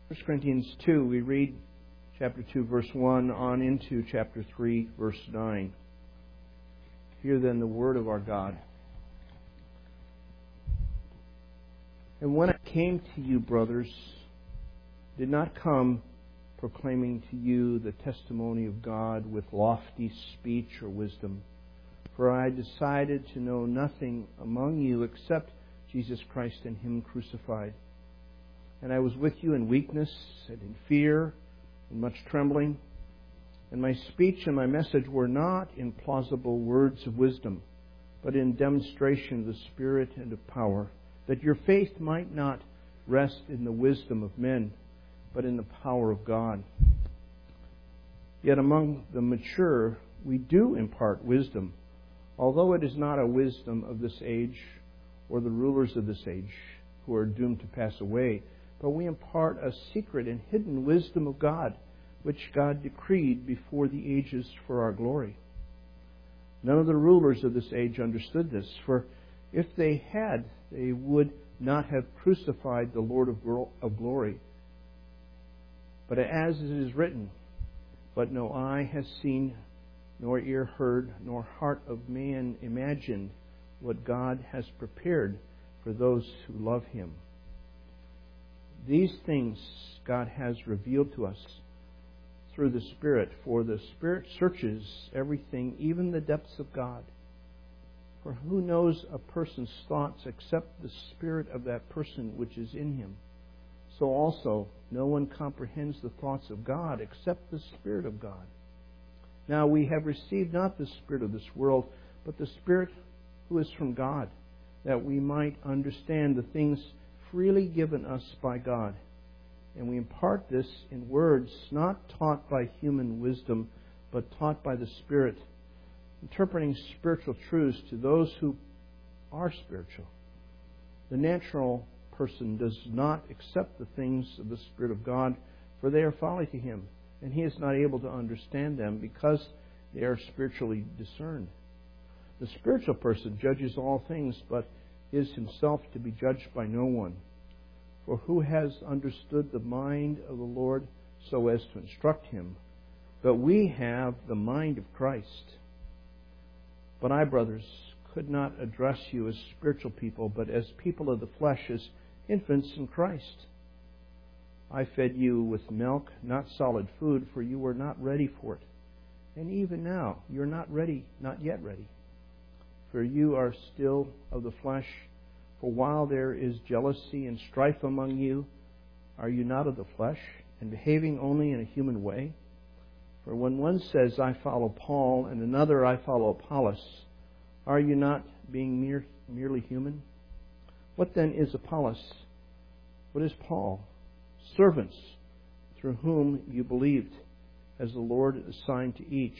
1 Corinthians 2, we read chapter 2, verse 1 on into chapter 3, verse 9. Hear then the word of our God. And when I came to you, brothers, did not come proclaiming to you the testimony of God with lofty speech or wisdom. For I decided to know nothing among you except Jesus Christ and Him crucified. And I was with you in weakness and in fear and much trembling. And my speech and my message were not in plausible words of wisdom, but in demonstration of the Spirit and of power, that your faith might not rest in the wisdom of men, but in the power of God. Yet among the mature we do impart wisdom, although it is not a wisdom of this age or the rulers of this age who are doomed to pass away, but we impart a secret and hidden wisdom of God, which God decreed before the ages for our glory. None of the rulers of this age understood this, for if they had, they would not have crucified the Lord of glory. But as it is written, but no eye has seen, nor ear heard, nor heart of man imagined what God has prepared for those who love Him. These things God has revealed to us through the Spirit, for the Spirit searches everything, even the depths of God. For who knows a person's thoughts except the spirit of that person which is in him? So also, no one comprehends the thoughts of God except the Spirit of God. Now we have received not the spirit of this world, but the Spirit who is from God, that we might understand the things freely given us by God. And we impart this in words not taught by human wisdom, but taught by the Spirit, interpreting spiritual truths to those who are spiritual. The natural person does not accept the things of the Spirit of God, for they are folly to him, and he is not able to understand them because they are spiritually discerned. The spiritual person judges all things, but is himself to be judged by no one. For who has understood the mind of the Lord so as to instruct him? But we have the mind of Christ. But I, brothers, could not address you as spiritual people, but as people of the flesh, as infants in Christ. I fed you with milk, not solid food, for you were not ready for it. And even now, you're not ready, not yet ready. For you are still of the flesh. For while there is jealousy and strife among you, are you not of the flesh, and behaving only in a human way? For when one says, I follow Paul, and another, I follow Apollos, are you not being merely human? What then is Apollos? What is Paul? Servants, through whom you believed, as the Lord assigned to each.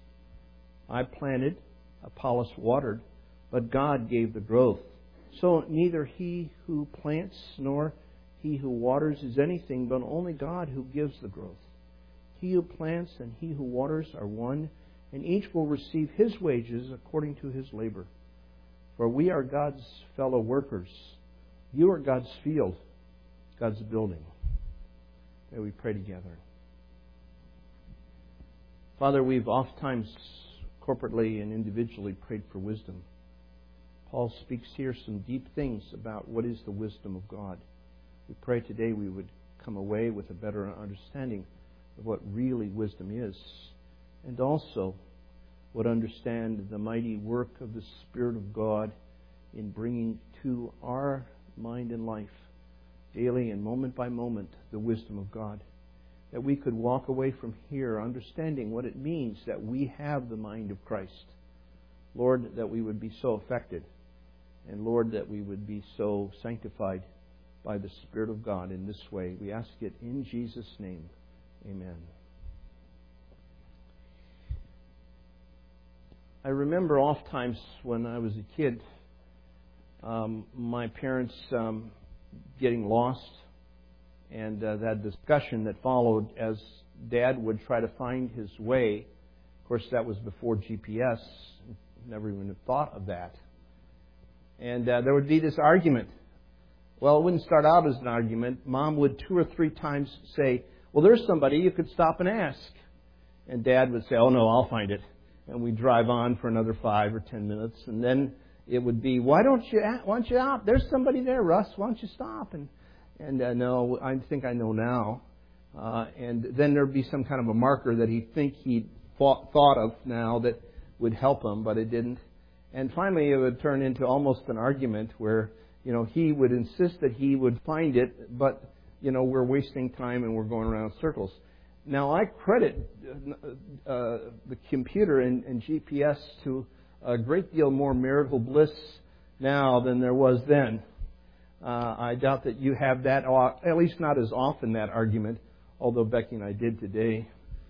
I planted, Apollos watered, but God gave the growth. So neither he who plants nor he who waters is anything, but only God who gives the growth. He who plants and he who waters are one, and each will receive his wages according to his labor. For we are God's fellow workers. You are God's field, God's building. May we pray together. Father, we've oftentimes corporately and individually prayed for wisdom. Paul speaks here some deep things about what is the wisdom of God. We pray today we would come away with a better understanding of what really wisdom is, and also would understand the mighty work of the Spirit of God in bringing to our mind and life, daily and moment by moment, the wisdom of God. That we could walk away from here understanding what it means that we have the mind of Christ. Lord, that we would be so affected, and Lord, that we would be so sanctified by the Spirit of God in this way. We ask it in Jesus' name. Amen. I remember oftentimes when I was a kid, my parents getting lost, and that discussion that followed as Dad would try to find his way. Of course, that was before GPS. Never even thought of that. And there would be this argument Well, it wouldn't start out as an argument. Mom would 2 or 3 times say, well, there's somebody, you could stop and ask. And Dad would say, oh no, I'll find it. And we'd drive on for another 5 or 10 minutes. And then it would be, why don't you out? There's somebody there, Russ. Why don't you stop? And no, I think I know now. And then there'd be some kind of a marker that he'd thought of now that would help him, but it didn't. And finally, it would turn into almost an argument where, he would insist that he would find it, but, we're wasting time and we're going around in circles. Now, I credit the computer and GPS to a great deal more marital bliss now than there was then. I doubt that you have that, at least not as often, that argument, although Becky and I did today.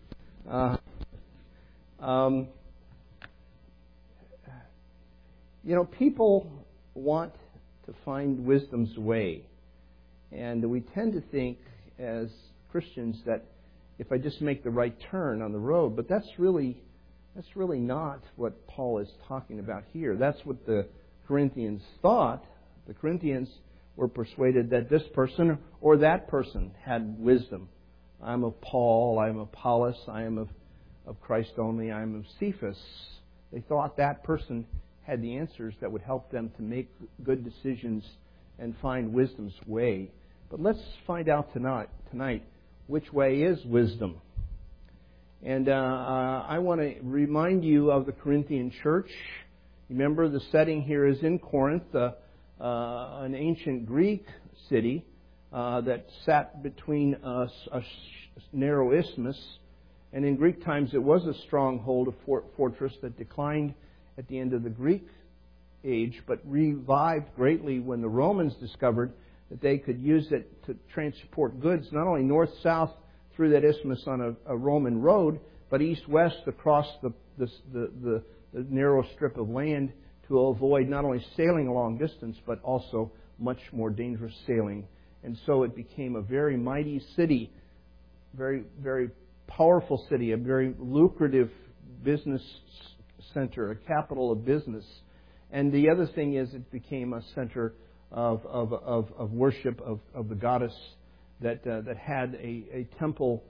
People want to find wisdom's way. And we tend to think as Christians that if I just make the right turn on the road, but that's really not what Paul is talking about here. That's what the Corinthians thought. The Corinthians were persuaded that this person or that person had wisdom. I'm of Paul, I'm of Apollos, I am of Christ only, I am of Cephas. They thought that person had the answers that would help them to make good decisions and find wisdom's way. But let's find out tonight which way is wisdom. And I want to remind you of the Corinthian church. Remember, the setting here is in Corinth, an ancient Greek city that sat between a narrow isthmus. And in Greek times, it was a stronghold, a fortress that declined at the end of the Greek age, but revived greatly when the Romans discovered that they could use it to transport goods not only north-south through that isthmus on a Roman road, but east-west across the narrow strip of land to avoid not only sailing a long distance, but also much more dangerous sailing. And so it became a very mighty city, very, very powerful city, a very lucrative business center, a capital of business. And the other thing is it became a center of worship of the goddess that had a temple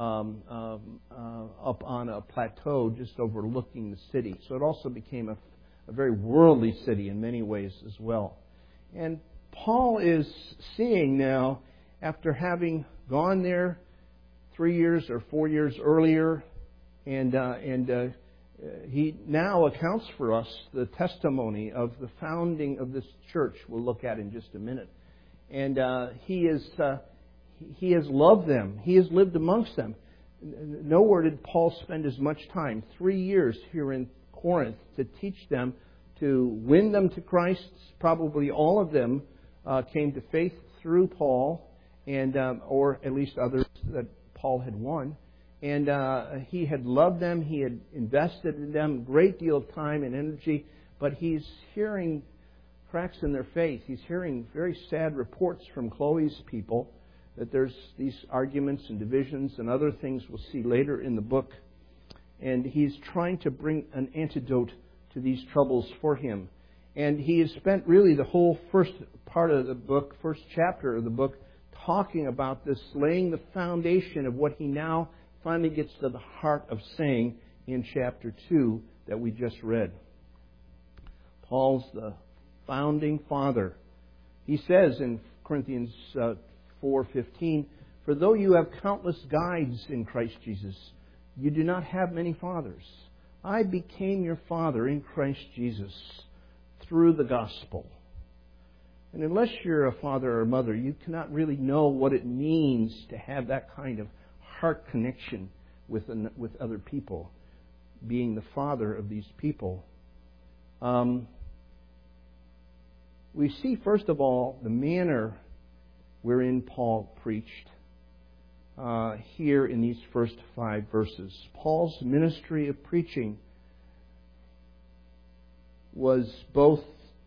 up on a plateau just overlooking the city. So it also became a very worldly city in many ways as well. And Paul is seeing now, after having gone there 3 years or 4 years earlier, and he now accounts for us the testimony of the founding of this church. We'll look at in just a minute. And he has loved them. He has lived amongst them. Nowhere did Paul spend as much time, 3 years here in Corinth, to teach them, to win them to Christ. Probably all of them came to faith through Paul, and or at least others that Paul had won. And he had loved them. He had invested in them a great deal of time and energy. But he's hearing cracks in their faith. He's hearing very sad reports from Chloe's people that there's these arguments and divisions and other things we'll see later in the book. And he's trying to bring an antidote to these troubles for him. And he has spent really the whole first part of the book, first chapter of the book, talking about this, laying the foundation of what he now finally gets to the heart of saying in chapter 2 that we just read. Paul's the founding father. He says in Corinthians 4:15, "For though you have countless guides in Christ Jesus, you do not have many fathers. I became your father in Christ Jesus through the gospel." And unless you're a father or a mother, you cannot really know what it means to have that kind of heart connection with other people, being the father of these people. We see, first of all, the manner wherein Paul preached here in these first 5 verses. Paul's ministry of preaching was both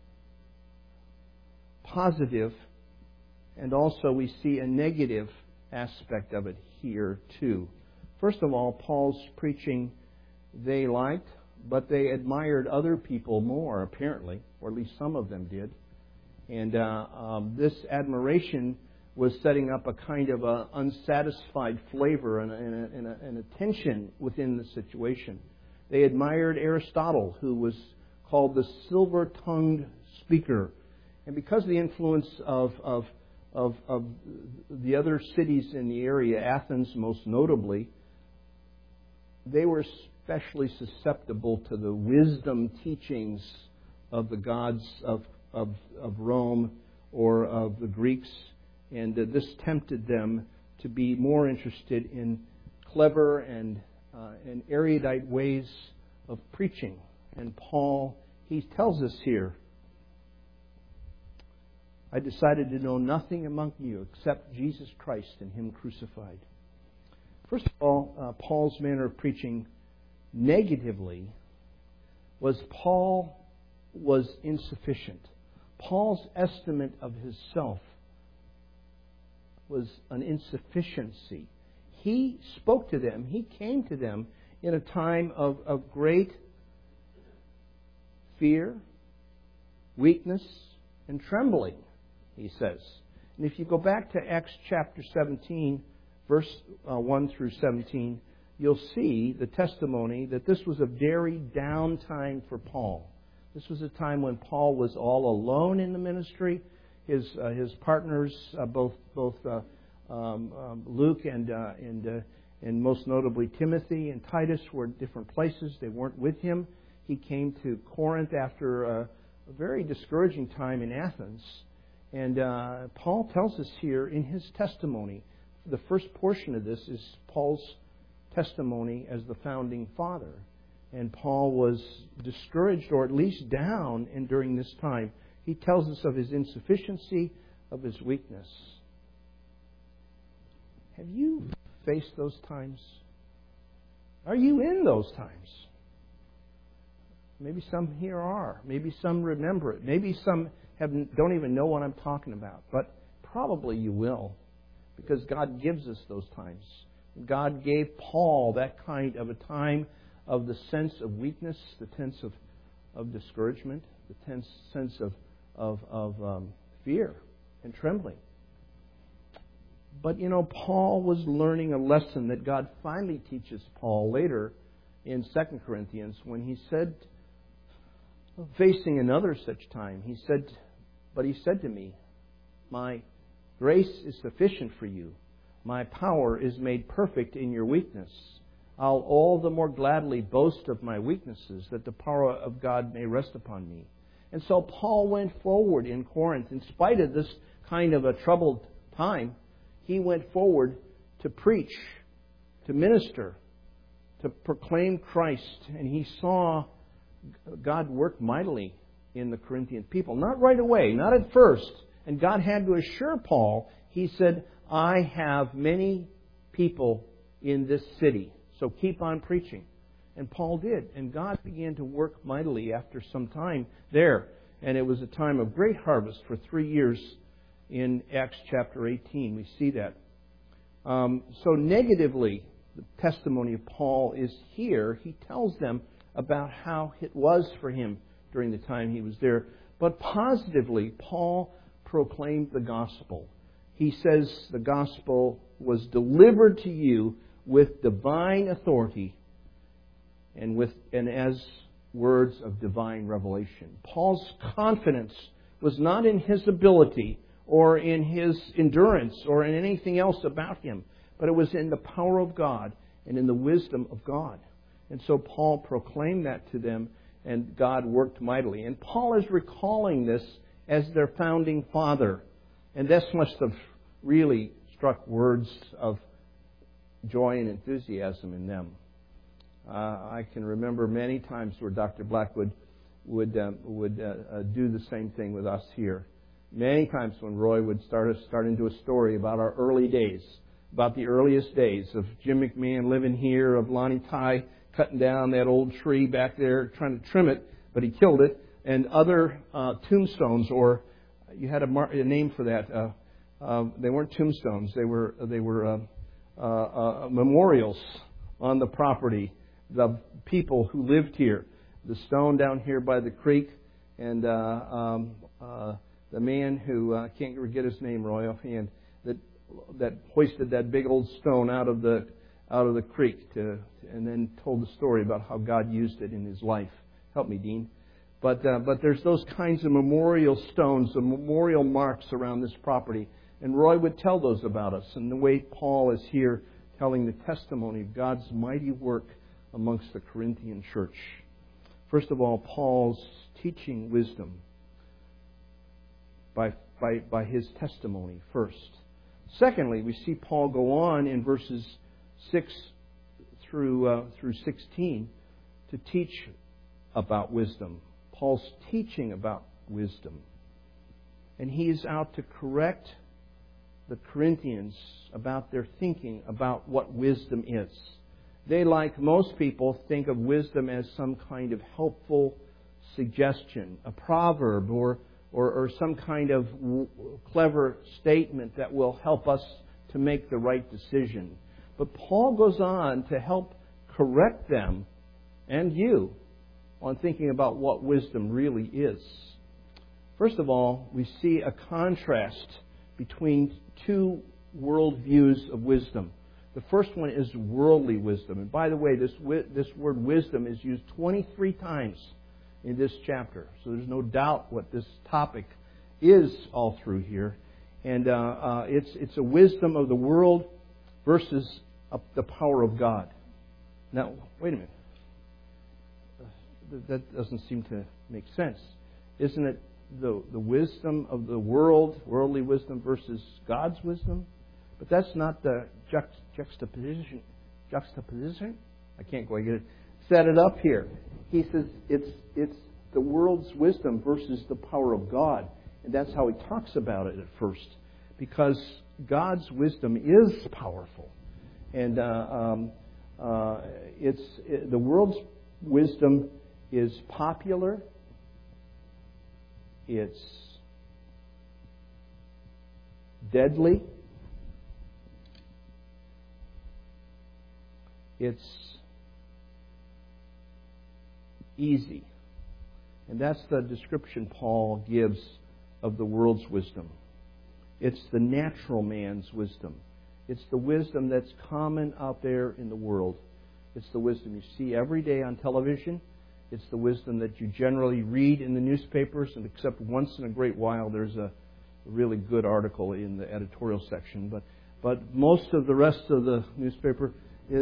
positive, and also we see a negative aspect of it here too. First of all, Paul's preaching they liked, but they admired other people more, apparently, or at least some of them did. And this admiration was setting up a kind of a unsatisfied flavor and a tension within the situation. They admired Aristotle, who was called the silver-tongued speaker. And because of the influence of the other cities in the area, Athens most notably, they were especially susceptible to the wisdom teachings of the gods of Rome or of the Greeks. And this tempted them to be more interested in clever and erudite ways of preaching. And Paul, he tells us here, I decided to know nothing among you except Jesus Christ and Him crucified. First of all, Paul's manner of preaching negatively was Paul was insufficient. Paul's estimate of himself was an insufficiency. He spoke to them, he came to them in a time of great fear, weakness, and trembling, he says. And if you go back to Acts chapter 17, verse 1 through 17, you'll see the testimony that this was a very down time for Paul. This was a time when Paul was all alone in the ministry. His partners, both Luke and most notably Timothy and Titus, were in different places. They weren't with him. He came to Corinth after a very discouraging time in Athens. And Paul tells us here in his testimony, the first portion of this is Paul's testimony as the founding father. And Paul was discouraged, or at least down, and during this time. He tells us of his insufficiency, of his weakness. Have you faced those times? Are you in those times? Maybe some here are. Maybe some remember it. Maybe some don't even know what I'm talking about. But probably you will, because God gives us those times. God gave Paul that kind of a time of the sense of weakness, the sense of discouragement, the sense of fear and trembling. But, Paul was learning a lesson that God finally teaches Paul later in 2 Corinthians when he said, facing another such time, he said to me, my grace is sufficient for you. My power is made perfect in your weakness. I'll all the more gladly boast of my weaknesses, that the power of God may rest upon me. And so Paul went forward in Corinth. In spite of this kind of a troubled time, he went forward to preach, to minister, to proclaim Christ. And he saw God work mightily in the Corinthian people. Not right away, not at first. And God had to assure Paul, he said, I have many people in this city, so keep on preaching. And Paul did. And God began to work mightily after some time there. And it was a time of great harvest for 3 years in Acts chapter 18. We see that. So negatively, the testimony of Paul is here. He tells them about how it was for him during the time he was there. But positively, Paul proclaimed the gospel. He says the gospel was delivered to you with divine authority and as words of divine revelation. Paul's confidence was not in his ability or in his endurance or in anything else about him, but it was in the power of God and in the wisdom of God. And so Paul proclaimed that to them, and God worked mightily. And Paul is recalling this as their founding father. And this must have really struck words of joy and enthusiasm in them. I can remember many times where Dr. Blackwood would do the same thing with us here. Many times when Roy would start into a story about our early days, about the earliest days of Jim McMahon living here, of Lonnie Ty cutting down that old tree back there, trying to trim it, but he killed it, and other tombstones, or you had a name for that. They weren't tombstones; they were memorials on the property. The people who lived here, the stone down here by the creek, and The man who, I can't get his name, Roy, offhand, that hoisted that big old stone out of the creek and then told the story about how God used it in his life. Help me, Dean. But there's those kinds of memorial stones, the memorial marks around this property. And Roy would tell those about us. And the way Paul is here telling the testimony of God's mighty work amongst the Corinthian church. First of all, Paul's teaching wisdom by his testimony first. Secondly, we see Paul go on in verses 6 through 16 to teach about wisdom. Paul's teaching about wisdom. And he's out to correct the Corinthians about their thinking about what wisdom is. They, like most people, think of wisdom as some kind of helpful suggestion, a proverb, or some kind of clever statement that will help us to make the right decision. But Paul goes on to help correct them and you on thinking about what wisdom really is. First of all, we see a contrast between two worldviews of wisdom. The first one is worldly wisdom. And by the way, this word wisdom is used 23 times in this chapter. So there's no doubt what this topic is all through here. And it's a wisdom of the world versus the power of God. Now, wait a minute. That doesn't seem to make sense. Isn't it the wisdom of the world, worldly wisdom versus God's wisdom? But that's not the juxtaposition. I can't quite get it. Set it up here. He says it's the world's wisdom versus the power of God. And that's how he talks about it at first. Because God's wisdom is powerful. And the world's wisdom is popular. It's deadly. It's easy. And that's the description Paul gives of the world's wisdom. It's the natural man's wisdom. It's the wisdom that's common out there in the world. It's the wisdom you see every day on television. It's the wisdom that you generally read in the newspapers, and except once in a great while there's a really good article in the editorial section. But most of the rest of the newspaper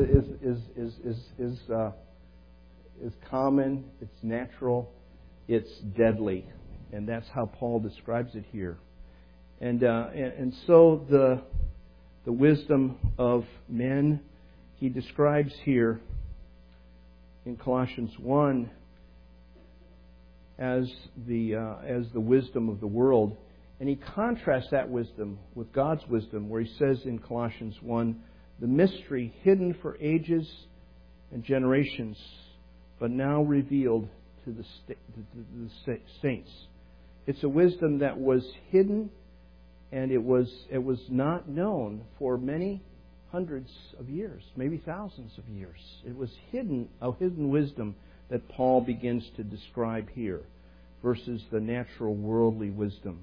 is common, it's natural, it's deadly. And that's how Paul describes it here. And so the wisdom of men he describes here in Colossians 1 as the wisdom of the world. And he contrasts that wisdom with God's wisdom, where he says in Colossians 1, the mystery hidden for ages and generations, but now revealed to the saints. It's a wisdom that was hidden, and it was not known for many hundreds of years, maybe thousands of years. It was a hidden wisdom that Paul begins to describe here, versus the natural worldly wisdom.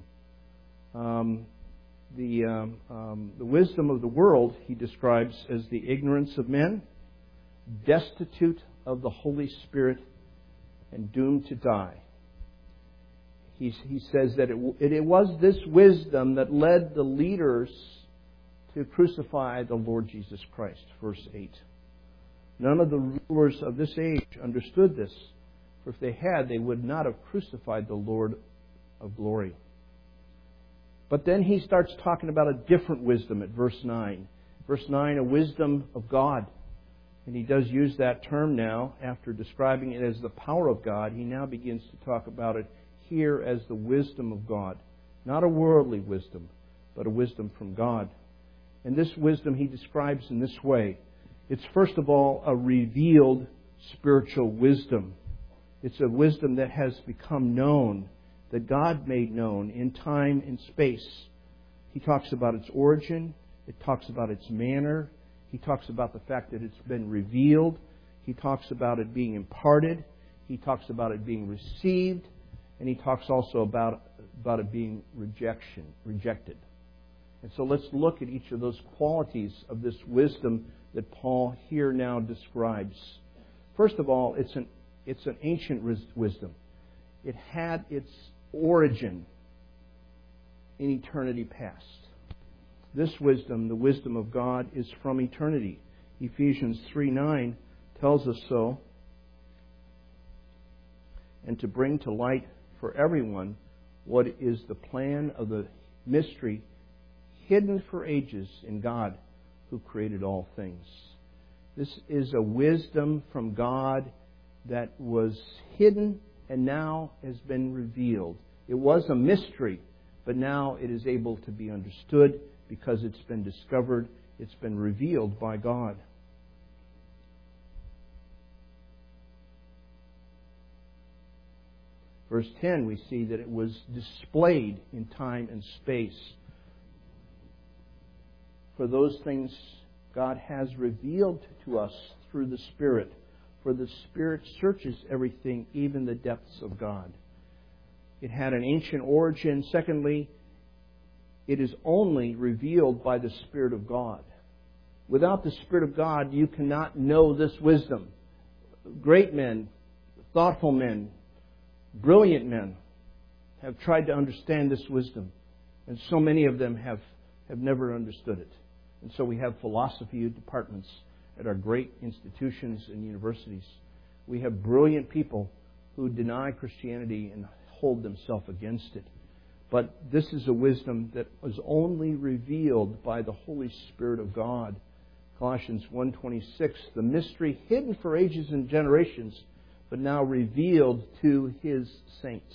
The wisdom of the world he describes as the ignorance of men, destitute of the Holy Spirit, and doomed to die. He says that it was this wisdom that led the leaders to crucify the Lord Jesus Christ, verse 8. None of the rulers of this age understood this, for if they had, they would not have crucified the Lord of glory. But then he starts talking about a different wisdom at verse 9. Verse 9, a wisdom of God. And he does use that term now, after describing it as the power of God. He now begins to talk about it here as the wisdom of God. Not a worldly wisdom, but a wisdom from God. And this wisdom he describes in this way. It's first of all a revealed spiritual wisdom. It's a wisdom that has become known, that God made known in time and space. He talks about its origin. It talks about its manner. He talks about the fact that it's been revealed. He talks about it being imparted. He talks about it being received. And he talks also about about it being rejected. And so let's look at each of those qualities of this wisdom that Paul here now describes. First of all, it's an ancient wisdom. It had its origin in eternity past. This wisdom, the wisdom of God, is from eternity. Ephesians 3:9 tells us so. And to bring to light for everyone what is the plan of the mystery hidden for ages in God who created all things. This is a wisdom from God that was hidden and now has been revealed. It was a mystery, but now it is able to be understood because it's been discovered, it's been revealed by God. Verse 10, we see that it was displayed in time and space. For those things God has revealed to us through the Spirit. For the Spirit searches everything, even the depths of God. It had an ancient origin. Secondly, it is only revealed by the Spirit of God. Without the Spirit of God, you cannot know this wisdom. Great men, thoughtful men, brilliant men have tried to understand this wisdom. And so many of them have never understood it. And so we have philosophy departments at our great institutions and universities. We have brilliant people who deny Christianity and hold themselves against it. But this is a wisdom that was only revealed by the Holy Spirit of God. Colossians 1:26, the mystery hidden for ages and generations, but now revealed to His saints.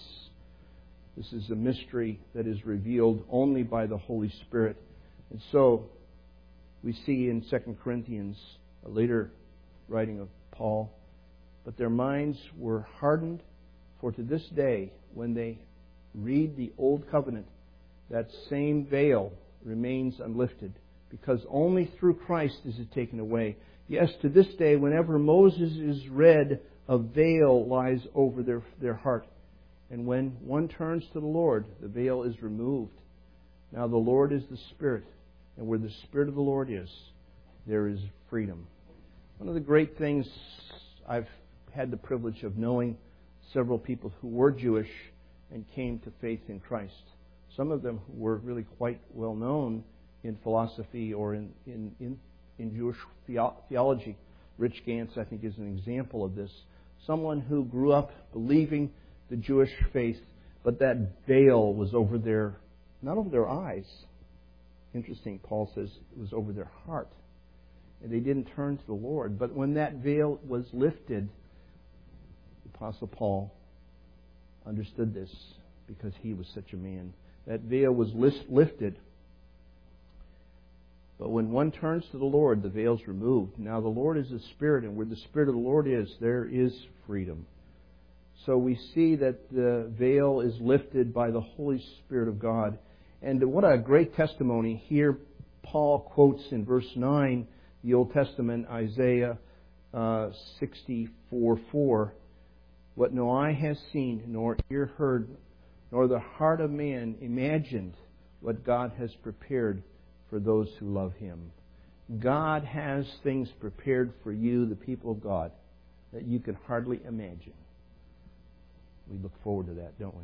This is a mystery that is revealed only by the Holy Spirit. And so we see in 2 Corinthians, a later writing of Paul, but their minds were hardened, for to this day, when they read the Old Covenant, that same veil remains unlifted, because only through Christ is it taken away. Yes, to this day, whenever Moses is read, a veil lies over their heart. And when one turns to the Lord, the veil is removed. Now the Lord is the Spirit, and where the Spirit of the Lord is, there is freedom. One of the great things, I've had the privilege of knowing several people who were Jewish and came to faith in Christ. Some of them were really quite well known in philosophy or in Jewish theology. Rich Gantz, I think, is an example of this. Someone who grew up believing the Jewish faith, but that veil was over not over their eyes. Interesting, Paul says it was over their heart. And they didn't turn to the Lord. But when that veil was lifted, the Apostle Paul understood this because he was such a man. That veil was lifted. But when one turns to the Lord, the veil is removed. Now the Lord is the Spirit, and where the Spirit of the Lord is, there is freedom. So we see that the veil is lifted by the Holy Spirit of God. And what a great testimony. Here Paul quotes in verse 9, the Old Testament, Isaiah 64:4. What no eye has seen, nor ear heard, nor the heart of man imagined, what God has prepared for those who love Him. God has things prepared for you, the people of God, that you can hardly imagine. We look forward to that, don't we?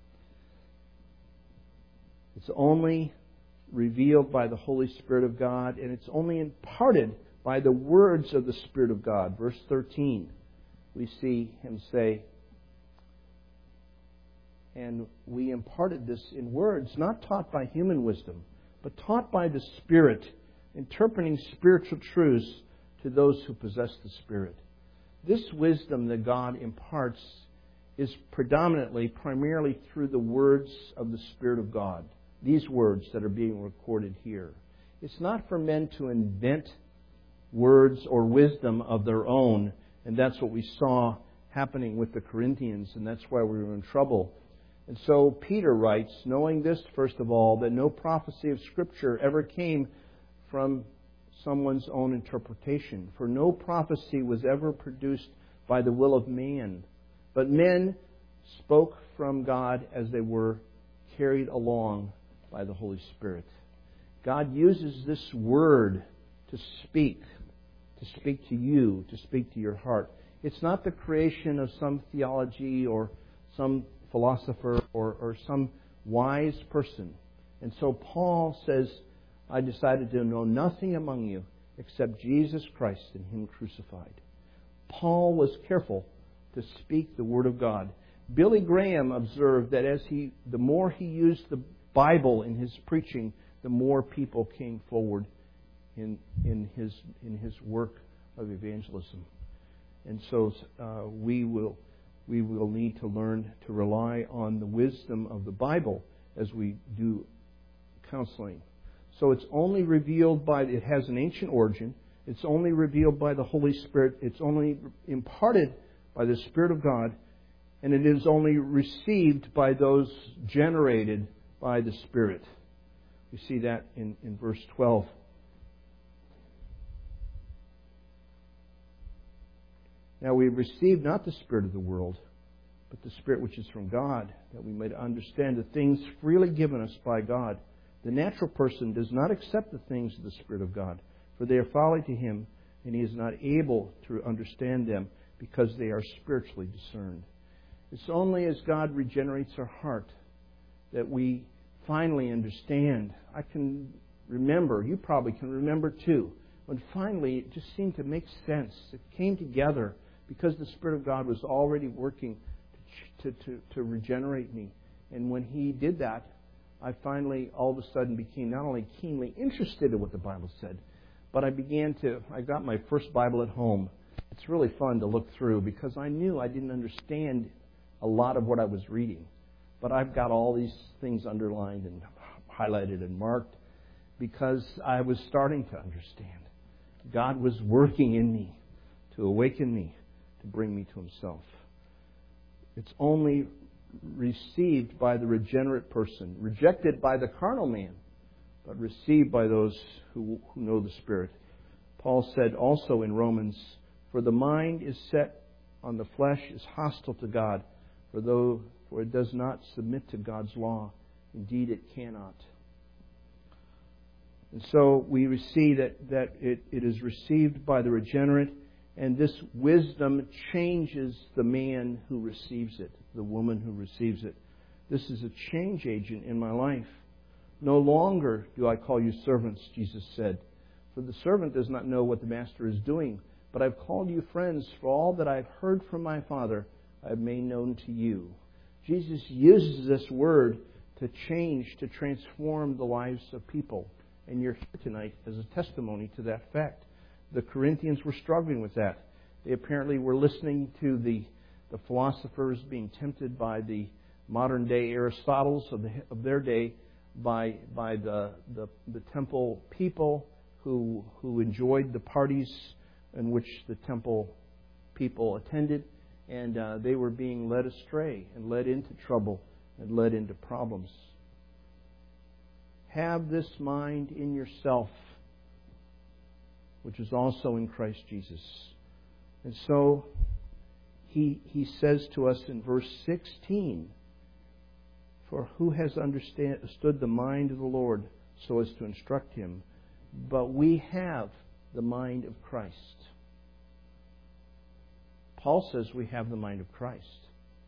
It's only revealed by the Holy Spirit of God, and it's only imparted by the words of the Spirit of God. Verse 13, we see Him say, and we imparted this in words not taught by human wisdom, but taught by the Spirit, interpreting spiritual truths to those who possess the Spirit. This wisdom that God imparts is primarily through the words of the Spirit of God. These words that are being recorded here. It's not for men to invent words or wisdom of their own, and that's what we saw happening with the Corinthians, and that's why we were in trouble. And so Peter writes, knowing this, first of all, that no prophecy of Scripture ever came from someone's own interpretation. For no prophecy was ever produced by the will of man, but men spoke from God as they were carried along by the Holy Spirit. God uses this Word to speak to you, to speak to your heart. It's not the creation of some theology or some philosopher or some wise person. And so Paul says, I decided to know nothing among you except Jesus Christ and Him crucified. Paul was careful to speak the Word of God. Billy Graham observed that the more he used the Bible in his preaching, the more people came forward in his work of evangelism. And so we will need to learn to rely on the wisdom of the Bible as we do counseling. So it's only revealed it has an ancient origin. It's only revealed by the Holy Spirit. It's only imparted by the Spirit of God. And it is only received by those generated by the Spirit. We see that in verse 12. Now we received not the spirit of the world, but the Spirit which is from God, that we might understand the things freely given us by God. The natural person does not accept the things of the Spirit of God, for they are folly to him, and he is not able to understand them, because they are spiritually discerned. It's only as God regenerates our heart that we finally understand. I can remember, you probably can remember too, when finally it just seemed to make sense. It came together because the Spirit of God was already working to regenerate me. And when He did that, I finally all of a sudden became not only keenly interested in what the Bible said, but I got my first Bible at home. It's really fun to look through because I knew I didn't understand a lot of what I was reading. But I've got all these things underlined and highlighted and marked because I was starting to understand. God was working in me to awaken me, to bring me to Himself. It's only received by the regenerate person, rejected by the carnal man, but received by those who know the Spirit. Paul said also in Romans, "For the mind is set on the flesh is hostile to God, for it does not submit to God's law. Indeed, it cannot." And so we see that it is received by the regenerate, and this wisdom changes the man who receives it, the woman who receives it. This is a change agent in my life. "No longer do I call you servants," Jesus said, "for the servant does not know what the master is doing. But I've called you friends, for all that I've heard from my Father I have made known to you." Jesus uses this word to change, to transform the lives of people. And you're here tonight as a testimony to that fact. The Corinthians were struggling with that. They apparently were listening to the philosophers being tempted by the modern day Aristotles of their day, by the temple people who enjoyed the parties in which the temple people attended, and they were being led astray and led into trouble and led into problems. Have this mind in yourself, which is also in Christ Jesus. And so he says to us in verse 16, "For who has understood the mind of the Lord so as to instruct him? But we have the mind of Christ." Paul says we have the mind of Christ.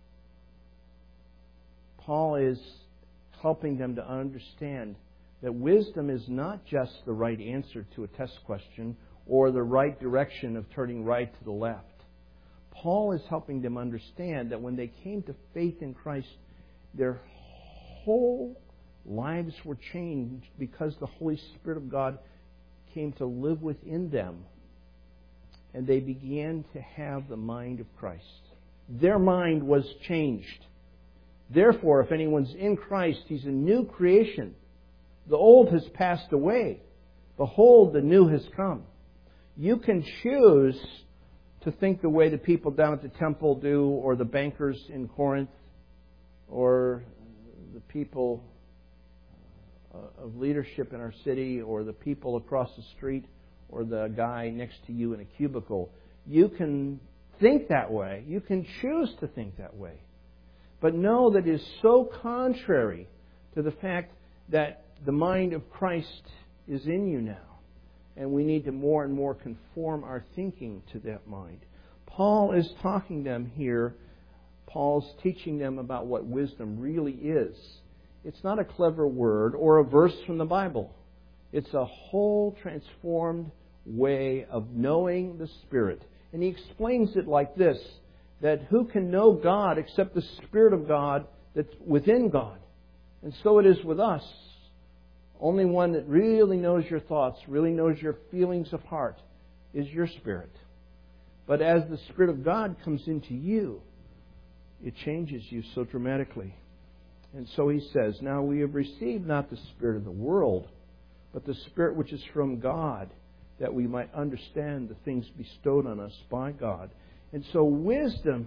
Paul is helping them to understand that wisdom is not just the right answer to a test question or the right direction of turning right to the left. Paul is helping them understand that when they came to faith in Christ, their whole lives were changed because the Holy Spirit of God came to live within them. And they began to have the mind of Christ. Their mind was changed. Therefore, if anyone's in Christ, he's a new creation. The old has passed away. Behold, the new has come. You can choose to think the way the people down at the temple do, or the bankers in Corinth, or the people of leadership in our city, or the people across the street, or the guy next to you in a cubicle. You can think that way. You can choose to think that way. But know that it is so contrary to the fact that the mind of Christ is in you now. And we need to more and more conform our thinking to that mind. Paul is talking to them here. Paul's teaching them about what wisdom really is. It's not a clever word or a verse from the Bible. It's a whole transformed way of knowing the Spirit. And he explains it like this, that who can know God except the Spirit of God that's within God? And so it is with us. Only one that really knows your thoughts, really knows your feelings of heart, is your spirit. But as the Spirit of God comes into you, it changes you so dramatically. And so he says, now we have received not the spirit of the world, but the Spirit which is from God, that we might understand the things bestowed on us by God. And so wisdom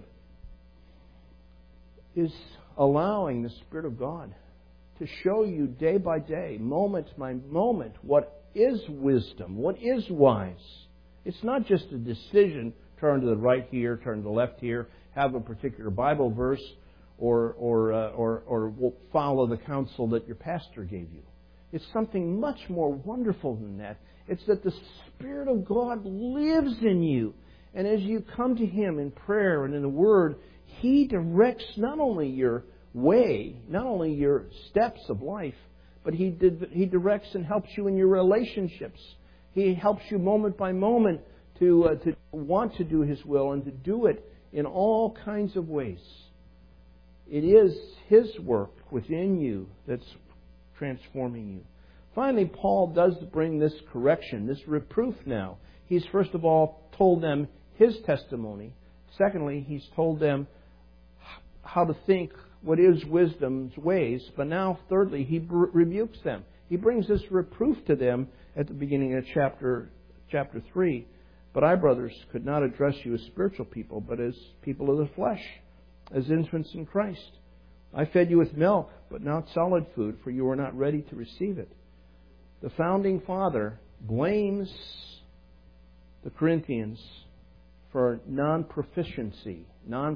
is allowing the Spirit of God to show you day by day, moment by moment, what is wisdom, what is wise. It's not just a decision, turn to the right here, turn to the left here, have a particular Bible verse, or follow the counsel that your pastor gave you. It's something much more wonderful than that. It's that the Spirit of God lives in you. And as you come to Him in prayer and in the Word, He directs not only your way, not only your steps of life, but He directs and helps you in your relationships. He helps you moment by moment to want to do His will and to do it in all kinds of ways. It is His work within you that's transforming you. Finally, Paul does bring this correction, this reproof now. He's first of all told them his testimony. Secondly, he's told them how to think what is wisdom's ways. But now, thirdly, he rebukes them. He brings this reproof to them at the beginning of chapter 3. But I, brothers, could not address you as spiritual people, but as people of the flesh, as infants in Christ. I fed you with milk, but not solid food, for you were not ready to receive it. The founding father blames the Corinthians for non-proficiency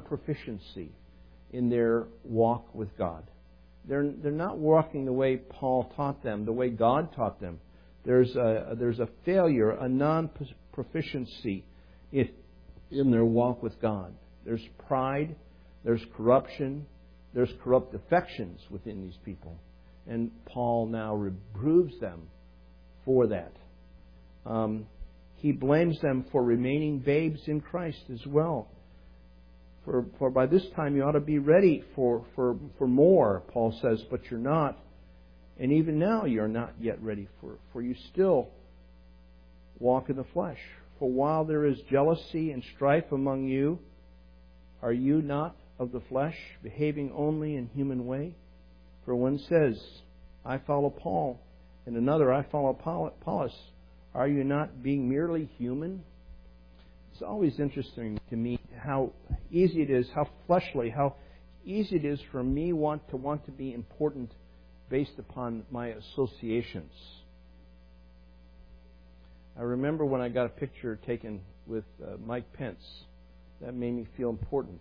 in their walk with God. They're not walking the way Paul taught them, the way God taught them. There's a failure, a non-proficiency in their walk with God. There's pride, there's corruption, there's corrupt affections within these people. And Paul now reproves them for that. He blames them for remaining babes in Christ as well. For by this time you ought to be ready for more, Paul says, but you're not. And even now you're not yet ready for you still walk in the flesh. For while there is jealousy and strife among you, are you not of the flesh, behaving only in human way? For one says, I follow Paul, and another, I follow Apollos. Are you not being merely human? It's always interesting to me how easy it is, how fleshly, how easy it is for me to want to be important based upon my associations. I remember when I got a picture taken with Mike Pence. That made me feel important.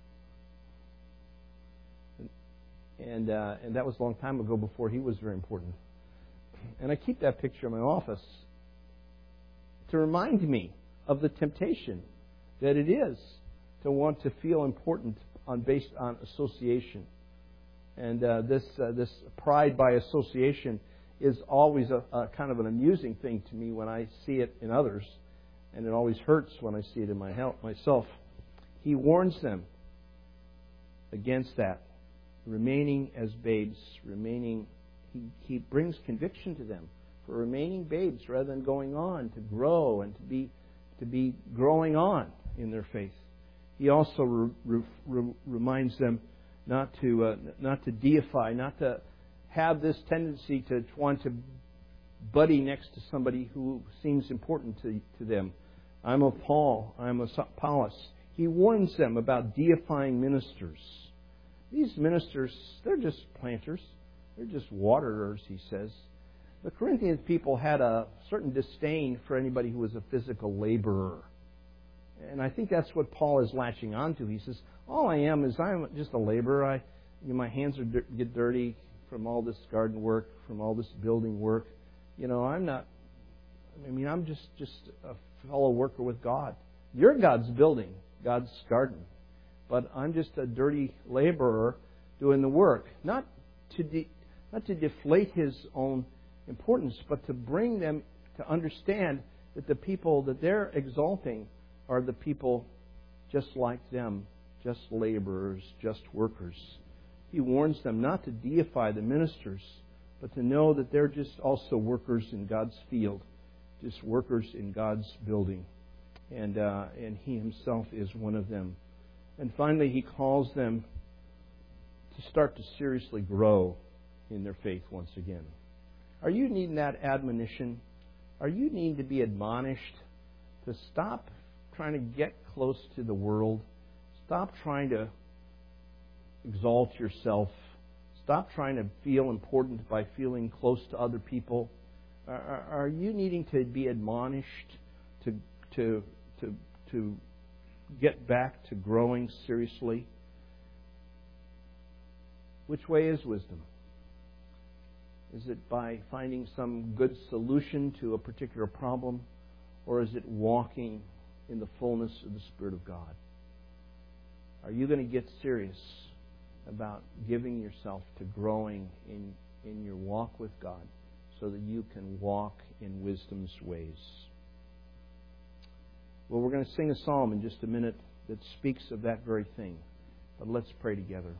And that was a long time ago, before he was very important. And I keep that picture in my office to remind me of the temptation that it is to want to feel important based on association. And this pride by association is always a kind of an amusing thing to me when I see it in others, and it always hurts when I see it in myself. He warns them against that, remaining as babes, He brings conviction to them for remaining babes rather than going on to grow and to be growing on in their faith. He also reminds them not to deify, not to have this tendency to want to buddy next to somebody who seems important to them. I'm of Paul, I'm of Apollos. He warns them about deifying ministers. These ministers, they're just planters. They're just waterers, he says. The Corinthian people had a certain disdain for anybody who was a physical laborer. And I think that's what Paul is latching onto. He says, all I am is I'm just a laborer. My hands get dirty from all this garden work, from all this building work. I'm just a fellow worker with God. You're God's building, God's garden. But I'm just a dirty laborer doing the work. Not to deflate His own importance, but to bring them to understand that the people that they're exalting are the people just like them, just laborers, just workers. He warns them not to deify the ministers, but to know that they're just also workers in God's field, just workers in God's building. And He Himself is one of them. And finally, He calls them to start to seriously grow in their faith once again. Are you needing that admonition? Are you needing to be admonished to stop trying to get close to the world? Stop trying to exalt yourself. Stop trying to feel important by feeling close to other people. Are you needing to be admonished to get back to growing seriously? Which way is wisdom? Is it by finding some good solution to a particular problem, or is it walking in the fullness of the Spirit of God? Are you going to get serious about giving yourself to growing in your walk with God so that you can walk in wisdom's ways? Well, we're going to sing a psalm in just a minute that speaks of that very thing. But let's pray together.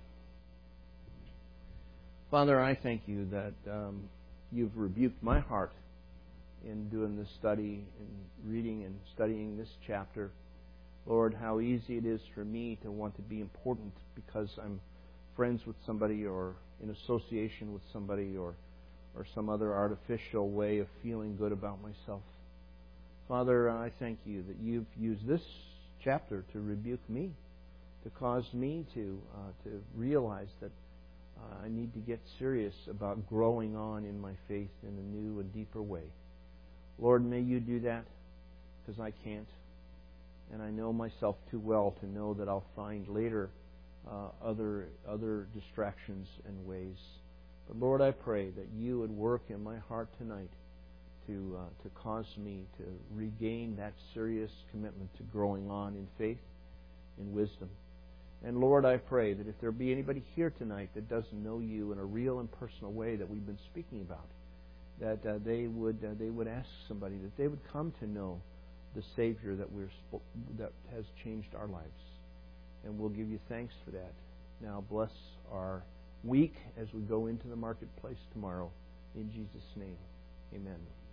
Father, I thank You that You've rebuked my heart in doing this study and reading and studying this chapter. Lord, how easy it is for me to want to be important because I'm friends with somebody or in association with somebody or some other artificial way of feeling good about myself. Father, I thank You that You've used this chapter to rebuke me, to cause me to realize that I need to get serious about growing on in my faith in a new and deeper way. Lord, may You do that, because I can't. And I know myself too well to know that I'll find later other distractions and ways. But Lord, I pray that You would work in my heart tonight to cause me to regain that serious commitment to growing on in faith, in wisdom. And Lord, I pray that if there be anybody here tonight that doesn't know You in a real and personal way that we've been speaking about, that they would ask somebody, that they would come to know the Savior that has changed our lives. And we'll give You thanks for that. Now bless our week as we go into the marketplace tomorrow. In Jesus' name, amen.